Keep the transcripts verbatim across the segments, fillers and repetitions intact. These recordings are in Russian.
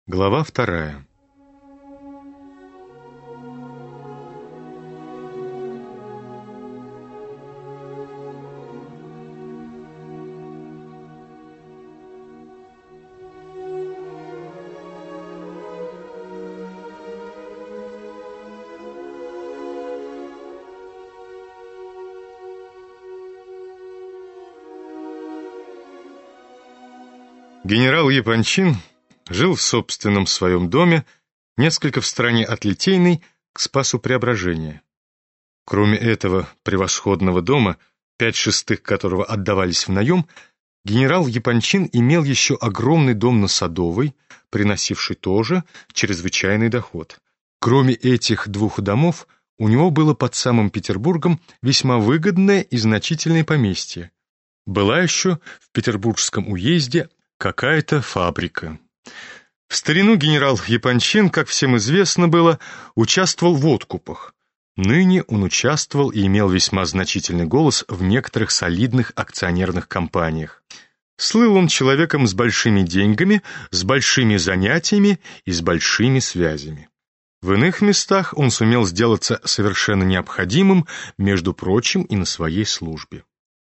Глава вторая. Генерал Япончин жил в собственном своем доме, несколько в стороне от Литейной, к Спасу Преображения. Кроме этого превосходного дома, пять шестых которого отдавались в наем, генерал Япончин имел еще огромный дом на Садовой, приносивший тоже чрезвычайный доход. Кроме этих двух домов, у него было под самым Петербургом весьма выгодное и значительное поместье. Была еще в Петербургском уезде какая-то фабрика. В старину генерал Япончин, как всем известно было, участвовал в откупах. Ныне он участвовал и имел весьма значительный голос в некоторых солидных акционерных компаниях. Слыл он человеком с большими деньгами, с большими занятиями и с большими связями. В иных местах он сумел сделаться совершенно необходимым, между прочим, и на своей службе.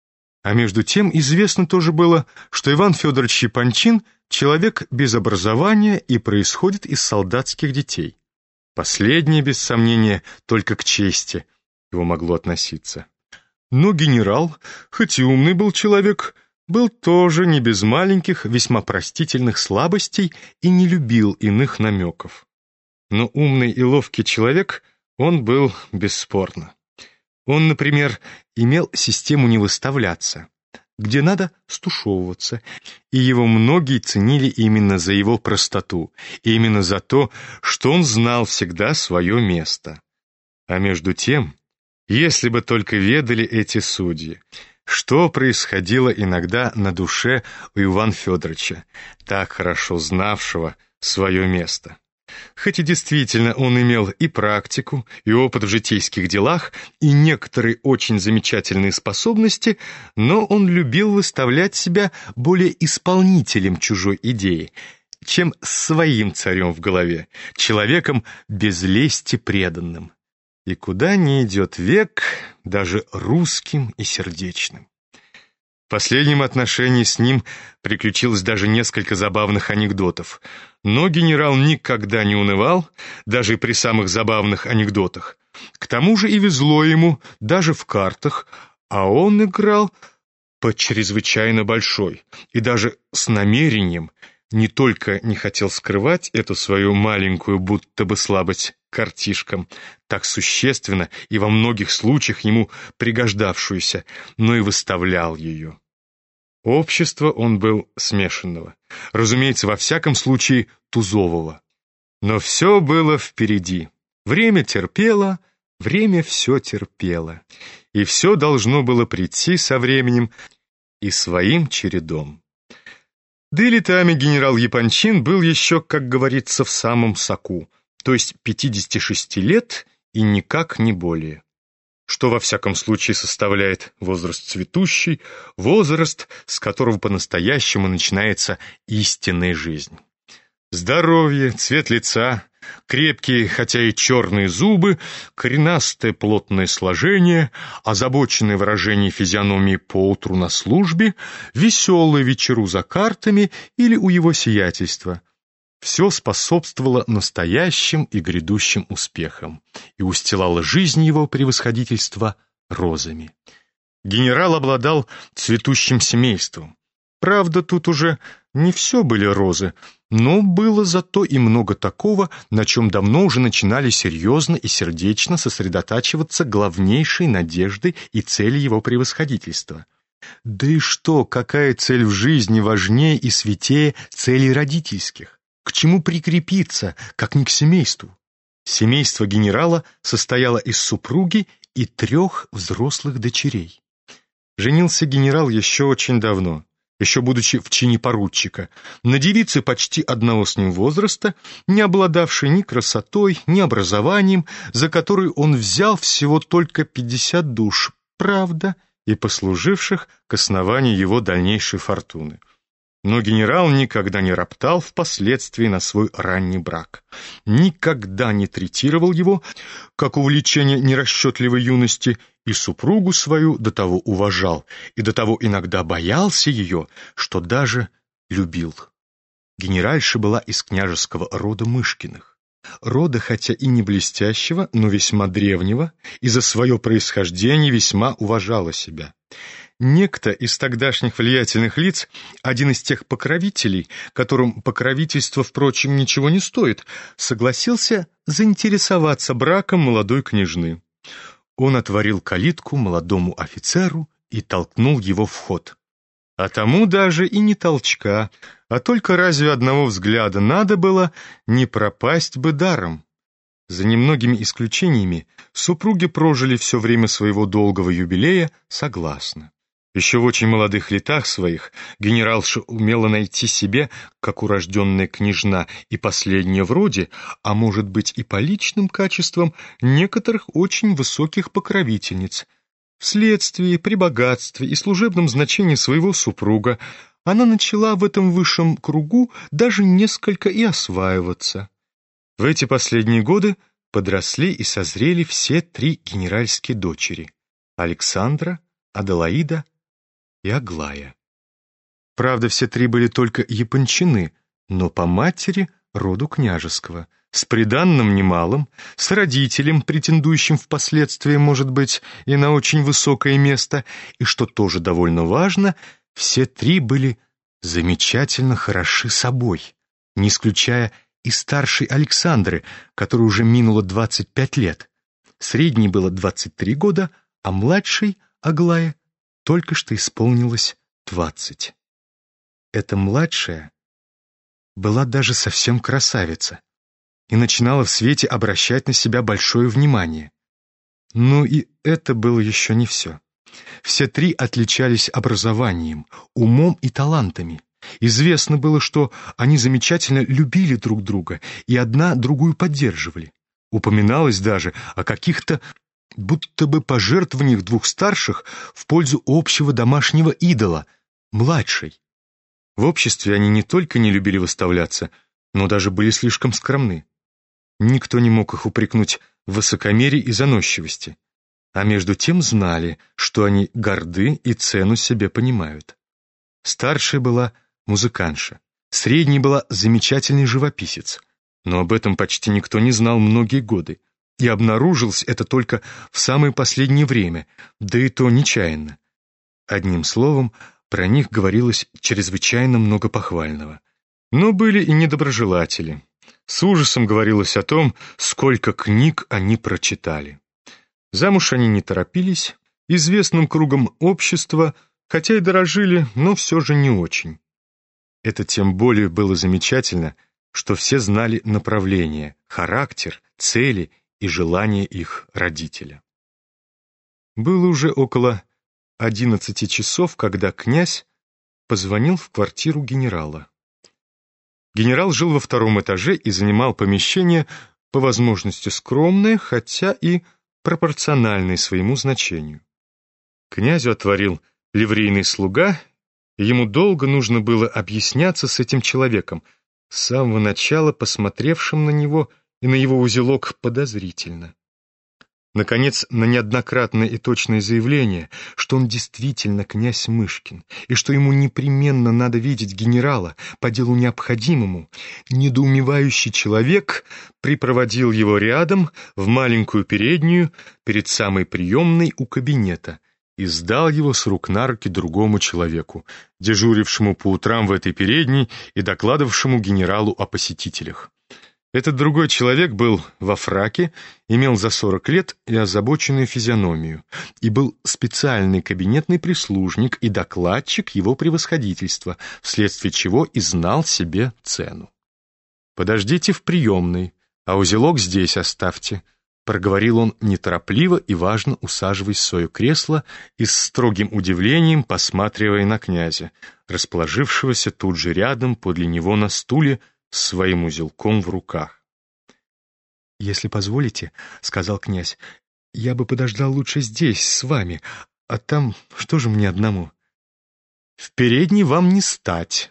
А между тем известно тоже было, что Иван Федорович Япончин человек без образования и происходит из солдатских детей. Последнее, без сомнения, только к чести его могло относиться. Но генерал, хоть и умный был человек, был тоже не без маленьких, весьма простительных слабостей и не любил иных намеков. Но умный и ловкий человек он был бесспорно. Он, например, имел систему не выставляться, где надо стушевываться, и его многие ценили именно за его простоту, и именно за то, что он знал всегда свое место. А между тем, если бы только ведали эти судьи, что происходило иногда на душе у Ивана Федоровича, так хорошо знавшего свое место. Хоть и действительно он имел и практику, и опыт в житейских делах, и некоторые очень замечательные способности, но он любил выставлять себя более исполнителем чужой идеи, чем своим царем в голове, человеком без лести преданным. И куда ни идет век, даже русским и сердечным. В последнем отношении с ним приключилось даже несколько забавных анекдотов. Но генерал никогда не унывал, даже при самых забавных анекдотах. К тому же и везло ему, даже в картах, а он играл по чрезвычайно большой, и даже с намерением не только не хотел скрывать эту свою маленькую будто бы слабость картишкам, так существенно и во многих случаях ему пригождавшуюся, но и выставлял ее. Общество он был смешанного, разумеется, во всяком случае тузового. Но все было впереди. Время терпело, время все терпело. И все должно было прийти со временем и своим чередом. Да и летами генерал Япончин был еще, как говорится, в самом соку, то есть пятидесяти шести лет и никак не более. Что во всяком случае составляет возраст цветущий, возраст, с которого по-настоящему начинается истинная жизнь. Здоровье, цвет лица, крепкие, хотя и черные зубы, коренастое плотное сложение, озабоченное выражение физиономии поутру на службе, веселое вечеру за картами или у его сиятельства. Все способствовало настоящим и грядущим успехам и устилало жизнь его превосходительства розами. Генерал обладал цветущим семейством. Правда, тут уже не все были розы, но было зато и много такого, на чем давно уже начинали серьезно и сердечно сосредотачиваться главнейшие надежды и цели его превосходительства. Да и что, какая цель в жизни важнее и святее целей родительских? К чему прикрепиться, как не к семейству? Семейство генерала состояло из супруги и трех взрослых дочерей. Женился генерал еще очень давно, еще будучи в чине поручика, на девице почти одного с ним возраста, не обладавшей ни красотой, ни образованием, за которую он взял всего только пятьдесят душ, правда, и послуживших к основанию его дальнейшей фортуны. Но генерал никогда не роптал впоследствии на свой ранний брак, никогда не третировал его как увлечение нерасчетливой юности, и супругу свою до того уважал и до того иногда боялся ее, что даже любил. Генеральша была из княжеского рода Мышкиных, рода хотя и не блестящего, но весьма древнего, и за свое происхождение весьма уважала себя. Некто из тогдашних влиятельных лиц, один из тех покровителей, которым покровительство, впрочем, ничего не стоит, согласился заинтересоваться браком молодой княжны. Он отворил калитку молодому офицеру и толкнул его в ход. А тому даже и не толчка, а только разве одного взгляда надо было, не пропасть бы даром. За немногими исключениями супруги прожили все время своего долгого юбилея согласно. Еще в очень молодых летах своих генералша умела найти себе, как урожденная княжна и последняя в роде, а может быть и по личным качествам, некоторых очень высоких покровительниц. Вследствие, при богатстве и служебном значении своего супруга она начала в этом высшем кругу даже несколько и осваиваться. В эти последние годы подросли и созрели все три генеральские дочери — Александра, Аделаида и Аглая. Правда, все три были только япончины, но по матери роду княжеского, с приданным немалым, с родителем, претендующим впоследствии, может быть, и на очень высокое место, и, что тоже довольно важно, все три были замечательно хороши собой, не исключая и старшей Александры, которой уже минуло двадцать пять лет. Средней было двадцать три года, а младшей, Аглае, только что исполнилось двадцать. Эта младшая была даже совсем красавица и начинала в свете обращать на себя большое внимание. Ну и это было еще не все. Все три отличались образованием, умом и талантами. Известно было, что они замечательно любили друг друга и одна другую поддерживали. Упоминалось даже о каких-то будто бы пожертвованиях двух старших в пользу общего домашнего идола, младшей. В обществе они не только не любили выставляться, но даже были слишком скромны. Никто не мог их упрекнуть в высокомерии и заносчивости, а между тем знали, что они горды и цену себе понимают. Старшая была музыкантша, средней была замечательный живописец, но об этом почти никто не знал многие годы, и обнаружилось это только в самое последнее время, да и то нечаянно. Одним словом, про них говорилось чрезвычайно много похвального. Но были и недоброжелатели. С ужасом говорилось о том, сколько книг они прочитали. Замуж они не торопились, известным кругом общества, хотя и дорожили, но все же не очень. Это тем более было замечательно, что все знали направление, характер, цели и желания их родителя. Было уже около одиннадцати часов, когда князь позвонил в квартиру генерала. Генерал жил во втором этаже и занимал помещение, по возможности скромное, хотя и пропорциональное своему значению. Князю отворил ливрейный слуга, и ему долго нужно было объясняться с этим человеком, с самого начала посмотревшим на него и на его узелок подозрительно. Наконец, на неоднократное и точное заявление, что он действительно князь Мышкин, и что ему непременно надо видеть генерала по делу необходимому, недоумевающий человек припроводил его рядом в маленькую переднюю перед самой приемной у кабинета и сдал его с рук на руки другому человеку, дежурившему по утрам в этой передней и докладывавшему генералу о посетителях. Этот другой человек был во фраке, имел за сорок лет и озабоченную физиономию, и был специальный кабинетный прислужник и докладчик его превосходительства, вследствие чего и знал себе цену. «Подождите в приемной, а узелок здесь оставьте», — проговорил он неторопливо и важно, усаживаясь в свое кресло и с строгим удивлением посматривая на князя, расположившегося тут же рядом подле него на стуле, с своим узелком в руках. «Если позволите, — сказал князь, — я бы подождал лучше здесь, с вами, а там что же мне одному?» «В передней вам не стать»,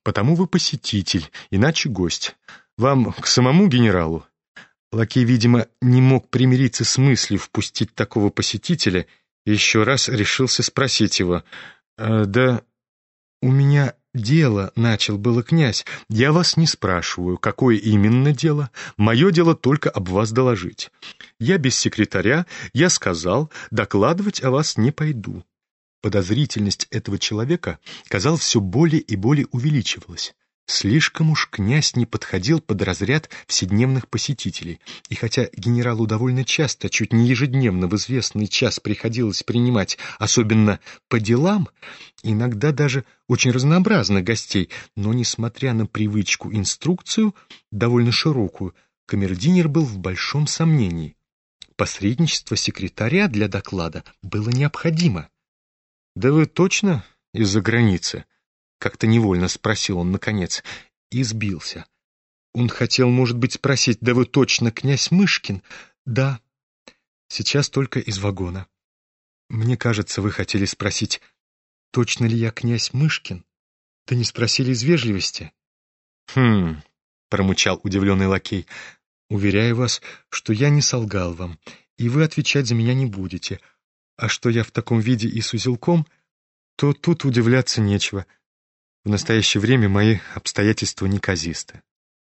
потому вы посетитель, иначе гость. Вам к самому генералу?» Лакей, видимо, не мог примириться с мыслью впустить такого посетителя и еще раз решился спросить его. «Э, «Да у меня дело», — начал было князь. «Я вас не спрашиваю, какое именно дело. Мое дело только об вас доложить. Я без секретаря, я сказал, докладывать о вас не пойду». Подозрительность этого человека, казалось, все более и более увеличивалась. Слишком уж князь не подходил под разряд вседневных посетителей, и хотя генералу довольно часто, чуть не ежедневно в известный час приходилось принимать, особенно по делам, иногда даже очень разнообразных гостей, но, несмотря на привычку инструкцию, довольно широкую, камердинер был в большом сомнении. Посредничество секретаря для доклада было необходимо. «Да вы точно из-за границы?» — как-то невольно спросил он наконец и сбился. Он хотел, может быть, спросить: «Да вы точно князь Мышкин?» «Да, сейчас только из вагона». «Мне кажется, вы хотели спросить, точно ли я князь Мышкин? Да не спросили из вежливости». «Хм...» — промычал удивленный лакей. «Уверяю вас, что я не солгал вам, и вы отвечать за меня не будете. А что я в таком виде и с узелком, то тут удивляться нечего. В настоящее время мои обстоятельства неказисты».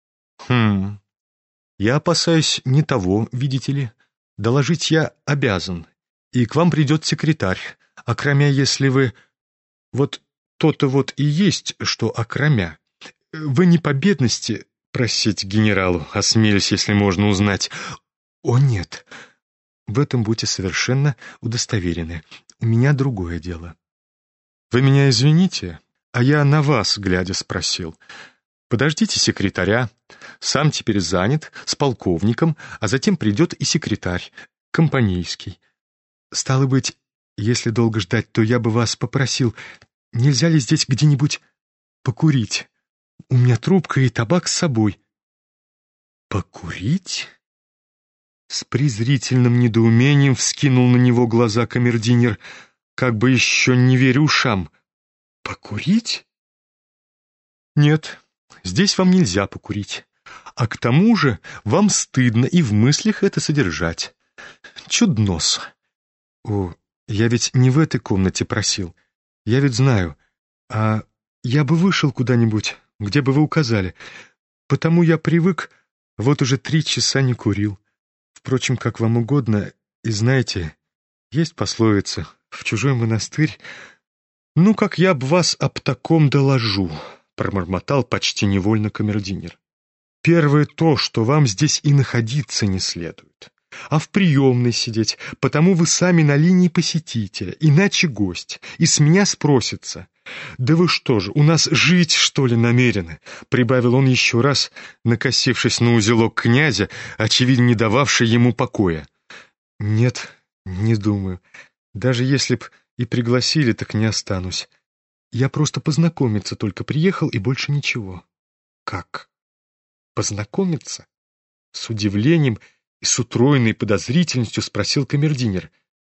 «Хм... Я опасаюсь не того, видите ли. Доложить я обязан, и к вам придет секретарь, окромя, если вы... Вот то-то вот и есть, что окромя. Вы не по бедности, просить генералу, осмелюсь, если можно узнать». «О, нет, в этом будьте совершенно удостоверены. У меня другое дело». «Вы меня извините, а я на вас, глядя, спросил. Подождите секретаря, сам теперь занят, с полковником, а затем придет и секретарь, компанейский. Стало быть, если долго ждать, то я бы вас попросил, нельзя ли здесь где-нибудь покурить? У меня трубка и табак с собой». «Покурить?» С презрительным недоумением вскинул на него глаза камердинер, как бы еще не веря ушам. «Покурить?» «Нет, здесь вам нельзя покурить. А к тому же вам стыдно и в мыслях это содержать. Чуднос. О, я ведь не в этой комнате просил. Я ведь знаю. А я бы вышел куда-нибудь, где бы вы указали. Потому я привык, вот уже три часа не курил. Впрочем, как вам угодно. И знаете, есть пословица: в чужой монастырь. Ну, как я б вас об таком доложу», — промормотал почти невольно камердинер. «Первое то, что вам здесь и находиться не следует, а в приемной сидеть, потому вы сами на линии посетителя, иначе гость, и с меня спросится. Да вы что же, у нас жить, что ли, намерены?» — прибавил он еще раз, накосившись на узелок князя, очевидно, не дававший ему покоя. «Нет, не думаю. Даже если б и пригласили, так не останусь. Я просто познакомиться только приехал, и больше ничего». «Как? Познакомиться?» С удивлением и с утроенной подозрительностью спросил камердинер.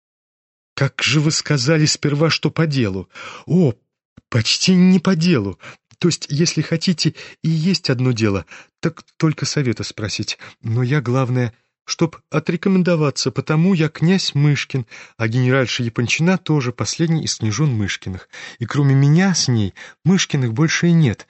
«Как же вы сказали сперва, что по делу?» «О, почти не по делу. То есть, если хотите, и есть одно дело, так только совета спросить. Но я, главное, чтоб отрекомендоваться, потому я князь Мышкин, а генеральша Япончина тоже последний из княжон Мышкиных. И кроме меня с ней Мышкиных больше и нет».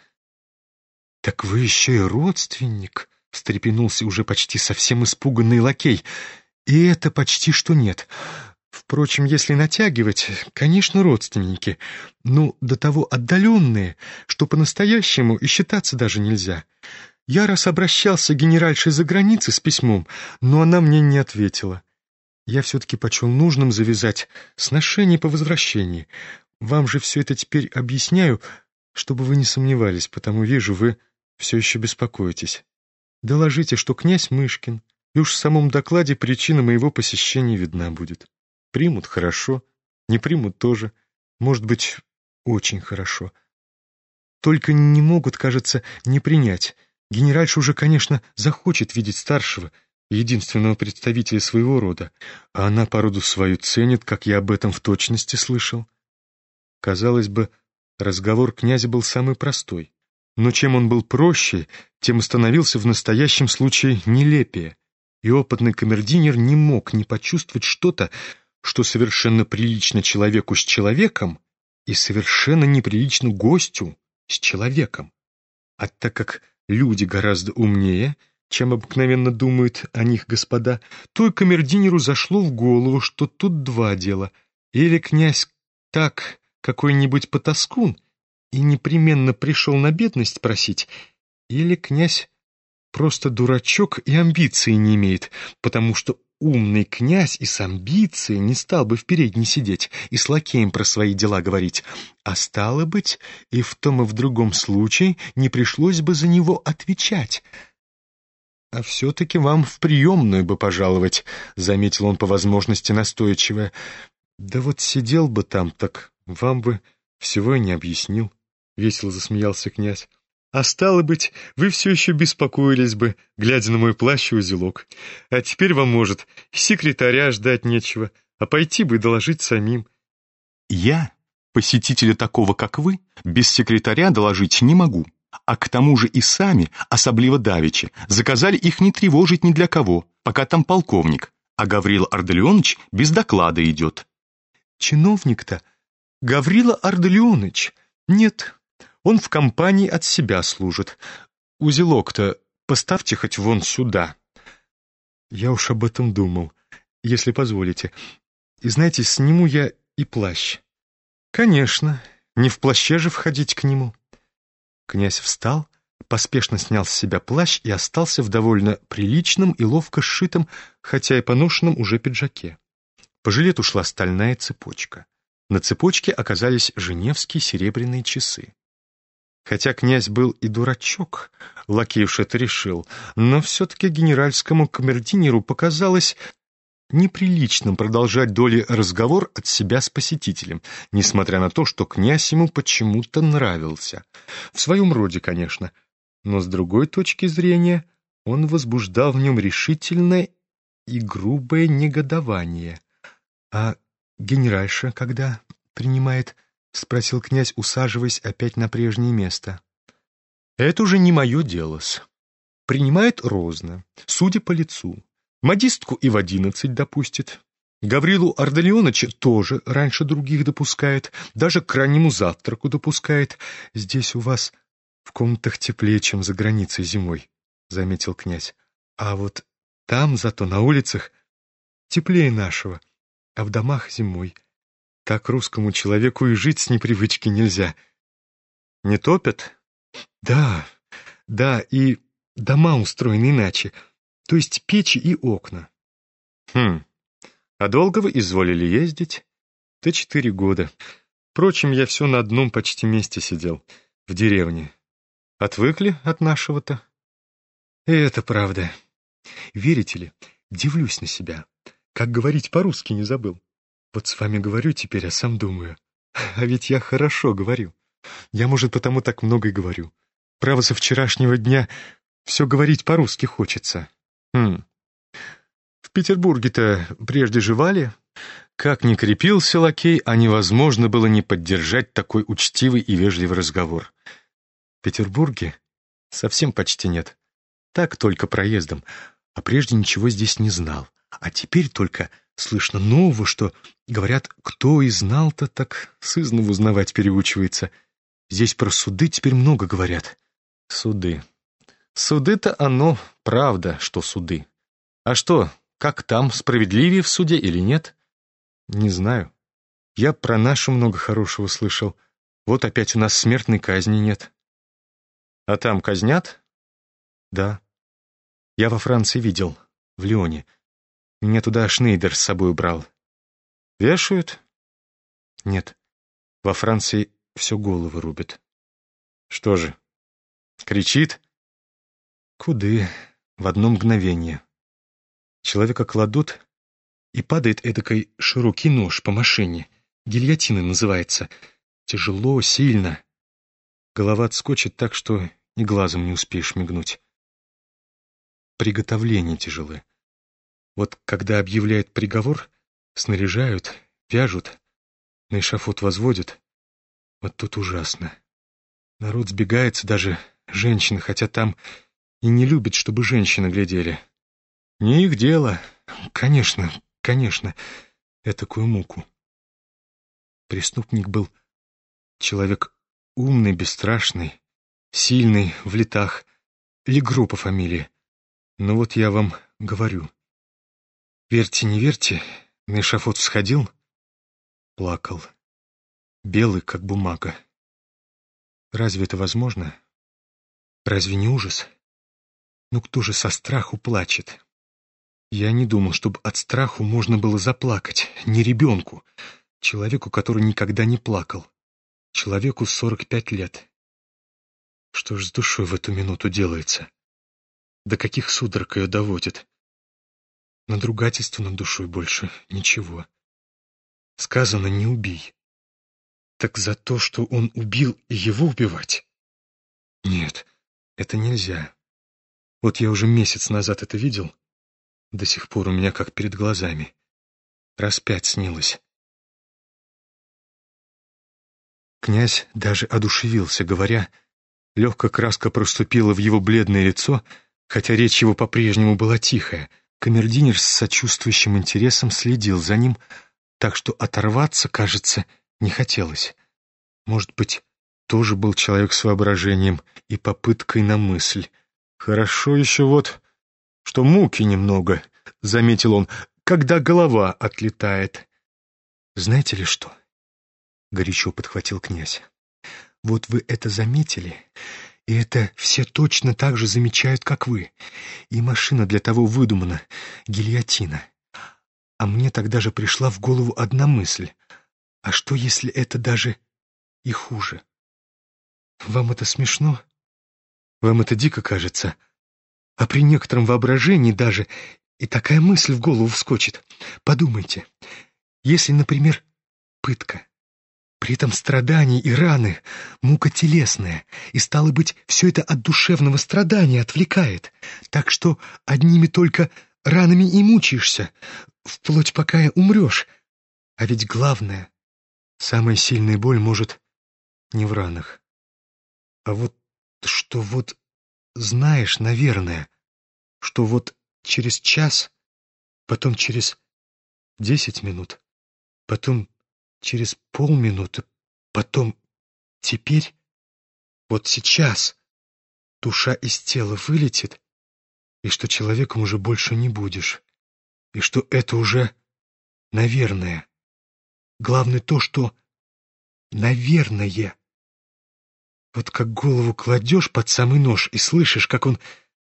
«Так вы еще и родственник», — встрепенулся уже почти совсем испуганный лакей. «И это почти что нет. Впрочем, если натягивать, конечно, родственники, но до того отдаленные, что по-настоящему и считаться даже нельзя. Я раз обращался к генеральше за границей с письмом, но она мне не ответила. Я все-таки почел нужным завязать сношение по возвращении. Вам же все это теперь объясняю, чтобы вы не сомневались, потому вижу, вы все еще беспокоитесь. Доложите, что князь Мышкин, и уж в самом докладе причина моего посещения видна будет. Примут — хорошо, не примут — тоже. Может быть, очень хорошо. Только не могут, кажется, не принять. Генеральша уже, конечно, захочет видеть старшего, единственного представителя своего рода, а она по роду свою ценит, как я об этом в точности слышал». Казалось бы, разговор князя был самый простой. Но чем он был проще, тем и становился в настоящем случае нелепее. И опытный камердинер не мог не почувствовать что-то, что совершенно прилично человеку с человеком и совершенно неприлично гостю с человеком. А так как люди гораздо умнее, чем обыкновенно думают о них господа, то и камердинеру зашло в голову, что тут два дела. Или князь так какой-нибудь потаскун и непременно пришел на бедность просить, или князь просто дурачок и амбиции не имеет, потому что умный князь и с амбицией не стал бы в передней сидеть и с лакеем про свои дела говорить, а стало быть, и в том и в другом случае не пришлось бы за него отвечать. «А все-таки вам в приемную бы пожаловать», — заметил он по возможности настойчиво. «Да вот сидел бы там, так вам бы всего и не объяснил», — весело засмеялся князь. «А стало быть, вы все еще беспокоились бы, глядя на мой плащ и узелок. А теперь вам, может, секретаря ждать нечего, а пойти бы и доложить самим». «Я, посетителя такого, как вы, без секретаря доложить не могу. А к тому же и сами, особливо давеча, заказали их не тревожить ни для кого, пока там полковник, а Гаврила Ардалионыч без доклада идет». «Чиновник-то Гаврила Ардалионыч? Нет, он в компании от себя служит. Узелок-то поставьте хоть вон сюда». «Я уж об этом думал, если позволите. И знаете, сниму я и плащ». «Конечно, не в плаще же входить к нему». Князь встал, поспешно снял с себя плащ и остался в довольно приличном и ловко сшитом, хотя и поношенном уже пиджаке. По жилету шла стальная цепочка. На цепочке оказались женевские серебряные часы. Хотя князь был и дурачок, лакей уж это решил, но все-таки генеральскому камердинеру показалось неприличным продолжать доли разговор от себя с посетителем, несмотря на то, что князь ему почему-то нравился. В своем роде, конечно, но с другой точки зрения он возбуждал в нем решительное и грубое негодование. «А генеральша когда принимает?» — спросил князь, усаживаясь опять на прежнее место. «Это уже не мое дело-с. Принимает розно, судя по лицу. Модистку и в одиннадцать допустит. Гаврилу Ардалионыча тоже раньше других допускает, даже к раннему завтраку допускает. Здесь у вас в комнатах теплее, чем за границей зимой», — заметил князь. «А вот там зато на улицах теплее нашего, а в домах зимой. Так русскому человеку и жить с непривычки нельзя». «Не топят?» «Да, да, и дома устроены иначе, то есть печи и окна». «Хм, а долго вы изволили ездить?» «Да четыре года. Впрочем, я все на одном почти месте сидел, в деревне. Отвыкли от нашего-то?» «И это правда. Верите ли, дивлюсь на себя, как говорить по-русски не забыл. Вот с вами говорю теперь, а сам думаю. А ведь я хорошо говорю. Я, может, потому так много и говорю. Право, со вчерашнего дня все говорить по-русски хочется». «Хм. В Петербурге-то прежде жевали?» Как ни крепился лакей, а невозможно было не поддержать такой учтивый и вежливый разговор. «В Петербурге совсем почти нет. Так только проездом. А прежде ничего здесь не знал. А теперь только слышно нового, что, говорят, кто и знал-то, так сызнова узнавать переучивается. Здесь про суды теперь много говорят». «Суды. Суды-то оно правда, что суды. А что, как там, справедливее в суде или нет?» «Не знаю. Я про нашу много хорошего слышал. Вот опять у нас смертной казни нет». «А там казнят?» «Да. Я во Франции видел, в Лионе. Меня туда Шнейдер с собой брал». «Вешают?» «Нет. Во Франции все головы рубят». «Что же, кричит?» «Куды? В одно мгновение. Человека кладут, и падает эдакой широкий нож по машине. Гильотина называется. Тяжело, сильно. Голова отскочит так, что и глазом не успеешь мигнуть. Приготовления тяжелы. Вот когда объявляют приговор, снаряжают, вяжут, на эшафот возводят. Вот тут ужасно. Народ сбегается, даже женщины, хотя там и не любят, чтобы женщины глядели. Не их дело. Конечно, конечно, этакую муку. Преступник был человек умный, бесстрашный, сильный, в летах, Легро по фамилии. Но вот я вам говорю. Верьте, не верьте, на эшафот всходил, плакал, белый, как бумага. Разве это возможно? Разве не ужас? Ну кто же со страху плачет? Я не думал, чтобы от страху можно было заплакать. Не ребенку, человеку, который никогда не плакал. Человеку сорок пять лет. Что ж с душой в эту минуту делается? До каких судорог ее доводит? Надругательство над душой больше ничего. Сказано «не убий». Так за то, что он убил, и его убивать? Нет, это нельзя. Вот я уже месяц назад это видел. До сих пор у меня как перед глазами. Раз пять снилось. Князь даже одушевился, говоря, легкая краска проступила в его бледное лицо, хотя речь его по-прежнему была тихая. Камердинер с сочувствующим интересом следил за ним, так что оторваться, кажется, не хотелось. Может быть, тоже был человек с воображением и попыткой на мысль. «Хорошо еще вот, что муки немного», — заметил он, — «когда голова отлетает». «Знаете ли что?» — горячо подхватил князь. «Вот вы это заметили, и это все точно так же замечают, как вы. И машина для того выдумана — гильотина. А мне тогда же пришла в голову одна мысль. А что, если это даже и хуже? Вам это смешно? Вам это дико кажется? А при некотором воображении даже и такая мысль в голову вскочит. Подумайте, если, например, пытка, при этом страдания и раны, мука телесная, и, стало быть, все это от душевного страдания отвлекает, так что одними только ранами и мучаешься, вплоть пока и умрешь. А ведь главное, самая сильная боль может не в ранах. А вот что вот знаешь, наверное, что вот через час, потом через десять минут, потом через полминуты, потом теперь, вот сейчас душа из тела вылетит, и что человеком уже больше не будешь, и что это уже наверное. Главное то, что наверное. Вот как голову кладешь под самый нож и слышишь, как он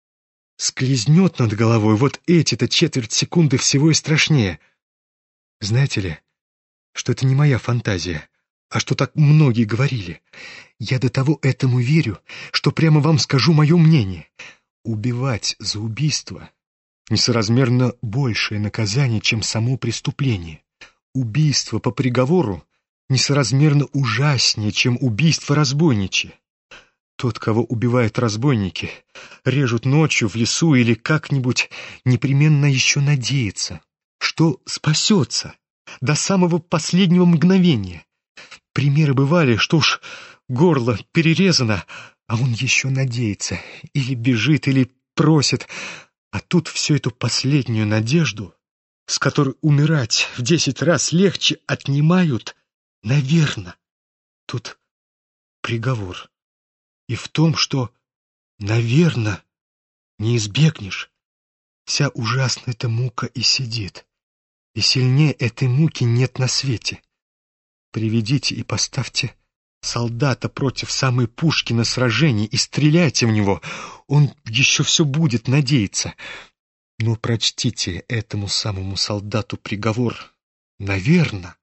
скользнет над головой, вот эти-то четверть секунды всего и страшнее. Знаете ли, что это не моя фантазия, а что так многие говорили. Я до того этому верю, что прямо вам скажу мое мнение. Убивать за убийство несоразмерно большее наказание, чем само преступление. Убийство по приговору несоразмерно ужаснее, чем убийство разбойничье. Тот, кого убивают разбойники, режут ночью в лесу или как-нибудь, непременно еще надеется, что спасется до самого последнего мгновения. Примеры бывали, что уж горло перерезано, а он еще надеется, или бежит, или просит. А тут всю эту последнюю надежду, с которой умирать в десять раз легче, отнимают, наверно. Тут приговор. И в том, что, наверно, не избегнешь, вся ужасная эта мука и сидит. И сильнее этой муки нет на свете. Приведите и поставьте солдата против самой пушки на сражении и стреляйте в него. Он еще все будет надеяться. Но прочтите этому самому солдату приговор, наверно,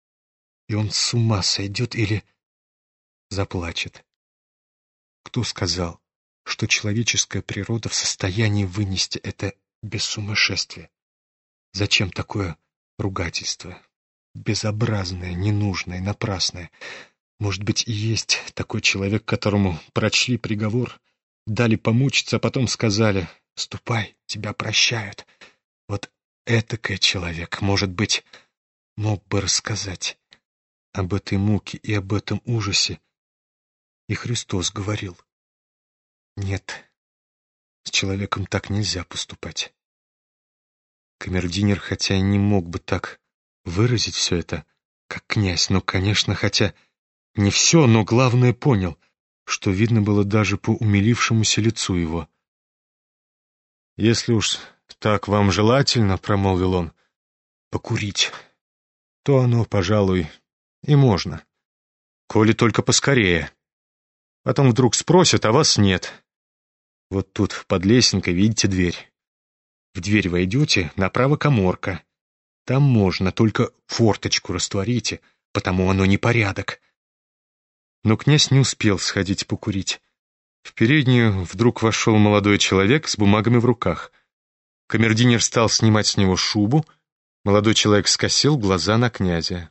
и он с ума сойдет или заплачет. Кто сказал, что человеческая природа в состоянии вынести это без сумасшествия? Зачем такое ругательство? Безобразное, ненужное, напрасное. Может быть, и есть такой человек, которому прочли приговор, дали помучиться, а потом сказали: «Ступай, тебя прощают». Вот этакой человек, может быть, мог бы рассказать об этой муке и об этом ужасе И Христос говорил. Нет, с человеком так нельзя поступать. Камердинер, хотя и не мог бы так выразить все это, как князь, но, конечно, хотя не все, но главное понял, что видно было даже по умилившемуся лицу его. «Если уж так вам желательно, — промолвил он, — покурить, то оно, пожалуй, и можно. Коли только поскорее. Потом вдруг спросят, а вас нет. Вот тут под лесенкой видите дверь. В дверь войдете, направо каморка. Там можно, только форточку растворите, потому оно непорядок». Но князь не успел сходить покурить. В переднюю вдруг вошел молодой человек с бумагами в руках. Камердинер стал снимать с него шубу. Молодой человек скосил глаза на князя.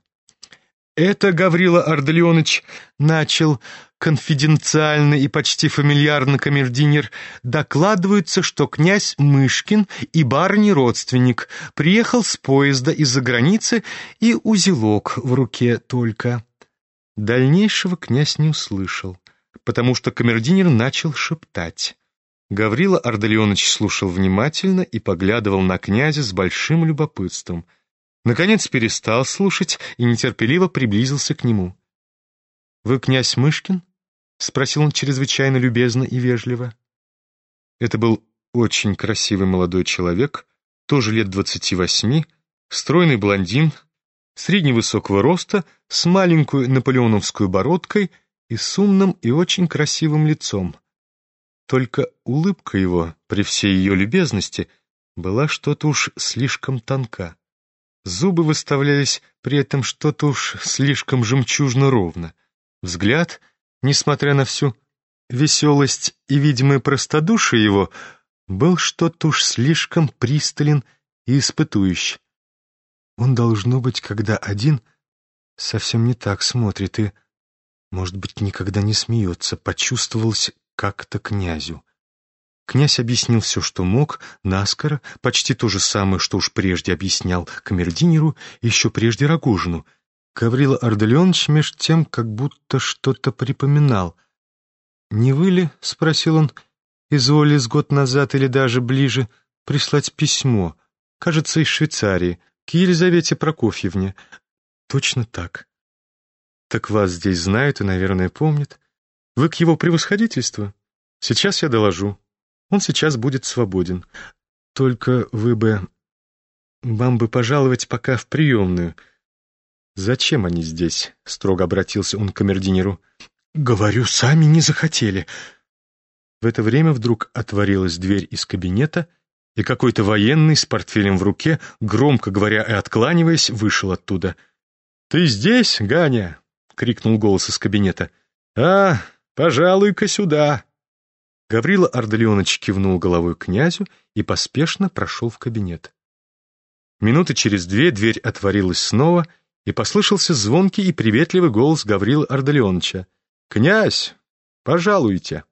«Это, Гаврила Ардалионыч, — начал конфиденциально и почти фамильярно камердинер, — докладывается, что князь Мышкин и барыни родственник, приехал с поезда из-за границы и узелок в руке только». Дальнейшего князь не услышал, потому что камердинер начал шептать. Гаврила Ардалионыч слушал внимательно и поглядывал на князя с большим любопытством. Наконец перестал слушать и нетерпеливо приблизился к нему. «Вы князь Мышкин?» — спросил он чрезвычайно любезно и вежливо. Это был очень красивый молодой человек, тоже лет двадцати восьми, стройный блондин, средневысокого роста, с маленькой наполеоновской бородкой и с умным и очень красивым лицом. Только улыбка его, при всей ее любезности, была что-то уж слишком тонка. Зубы выставлялись при этом что-то уж слишком жемчужно ровно. Взгляд, несмотря на всю веселость и видимое простодушие его, был что-то уж слишком пристален и испытующий. Он, должно быть, когда один, совсем не так смотрит и, может быть, никогда не смеется, почувствовалось как-то князю. Князь объяснил все, что мог, наскоро, почти то же самое, что уж прежде объяснял камердинеру, еще прежде Рогожину. Гаврила Ардалионыч меж тем как будто что-то припоминал. «Не вы ли, — спросил он, — изволили с год назад или даже ближе прислать письмо, кажется, из Швейцарии, к Елизавете Прокофьевне?» «Точно так». «Так вас здесь знают и, наверное, помнят. Вы к его превосходительству? Сейчас я доложу. Он сейчас будет свободен. Только вы бы... Вам бы пожаловать пока в приемную». «Зачем они здесь?» — строго обратился он к камердинеру. «Говорю, сами не захотели». В это время вдруг отворилась дверь из кабинета, и какой-то военный с портфелем в руке, громко говоря и откланиваясь, вышел оттуда. «Ты здесь, Ганя?» — крикнул голос из кабинета. «А, пожалуй-ка сюда». Гаврила Ардалионыч кивнул головой князю и поспешно прошел в кабинет. Минуты через две дверь отворилась снова, и послышался звонкий и приветливый голос Гаврилы Ардалионыча. «Князь, пожалуйте!»